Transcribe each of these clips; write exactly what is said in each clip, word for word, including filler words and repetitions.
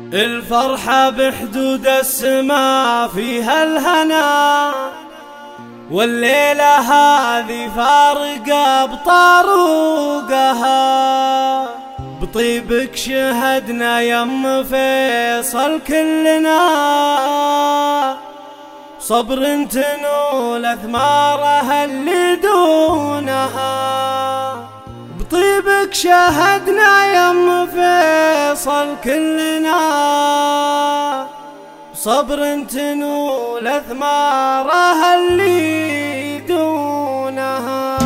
الفرحة بحدود السماء فيها الهنا، والليلة هذه فارقة بطاروقها. بطيبك شهدنا يم فيصل كلنا، صبر تنول أثمارها اللي دونها. بطيبك شهدنا يم فيصل كلنا، صبر تنول أثمارها اللي دونها.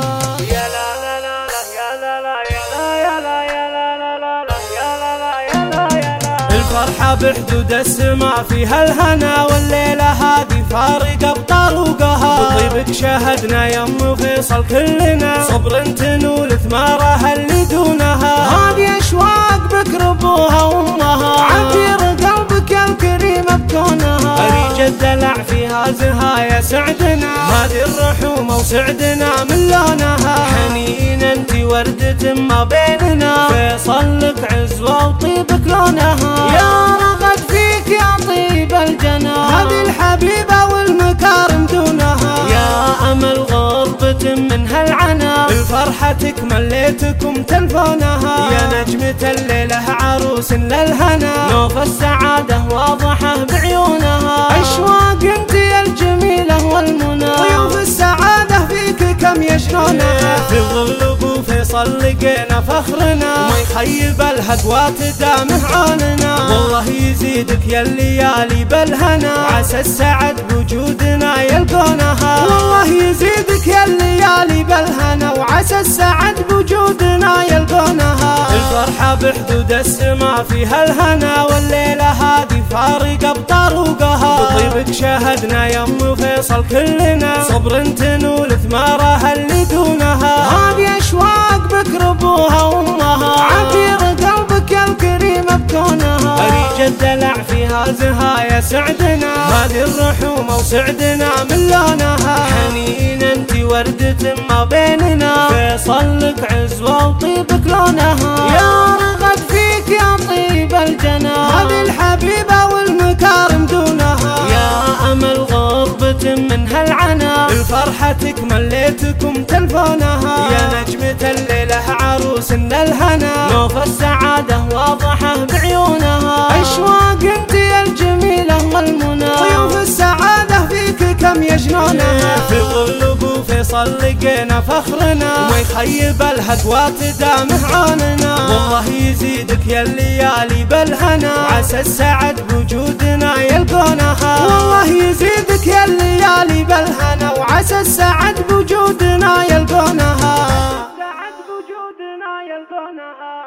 يا لا لا لا لا يا لا لا يا لا يا لا يا لا لا يا لا لا يا لا يا لا. الفرحة بحدود السماء فيها الهنا، والليلة هذه فارقة بطاروقها. بطيبك شهدنا يم فيصل كلنا، صبر تنول ثمارها اللي دونها. هذه أشواق بك ربوها وامها، عبير قلبك الكريم بكونها. أريج الدلع فيها زهايا سعدنا، هذه الرحومة وسعدنا من لونها. حنين انت وردة ما بيننا، فيصل لك عزوة وطيبك لونها. يا رغد فيك يا طيب الجنى، هذه الحبيبة والمكارم دونها. يا أمل غربة منها العنا، الفرحة تكمل ليتكم تلفونها. يا نجمة الليلة عروس للهنا، نوف السعادة واضحة بعيونها. أشواق انت يا الجميلة والمنى، ضيوف السعادة فيك كم يشنونها. في ظل ابو فيصل لقينا فخرنا، وما يخيب الهدوات دامه عوننا. والله يزيدك يا الليالي بالهنا، وعسى السعد بوجودنا يلقونها. والله يزيدك يا الليالي بالهنا، وعسى السعد بوجودنا يلقونها. الفرحة بحدود السماء فيها الهنا، والليلة هذه فارقة بطاروقها. بطيبك شهدنا يم فيصل كلنا، صبر تنول ثمارها اللي دونها. هذه أشواق بك ربوها وامها، عبير قلبك الكريم بكونها. أريج الدلع فيها زهايا سعدنا، هذه الرحومة وسعدنا من لونها. حنين انت وردة ما بيننا، فيصل لك عزوة وطيبك لونها. يا رغد فيك يا طيب الجنى، هذه الحبيبة والمكارم دونها. يا أمل غربة منها العنا، الفرحة تكمل ليتكم تلفونها. يا نجمة الليلة عروس للهنا، نوف السعادة واضحة بعيونها. أشواق انت يا الجميلة والمنى، ضيوف السعادة فيك كم يجنونها. في ظل ابو فيصل لقينا فخرنا، وما يخيب الهدوات دامه عوننا. والله يزيدك يا الليالي بالهنا، وعسى السعد بوجودنا يلقونها. والله يزيدك يا الليالي بالهنا، وعسى السعد بوجودنا يلقونها. السعد بوجودنا يلقونها.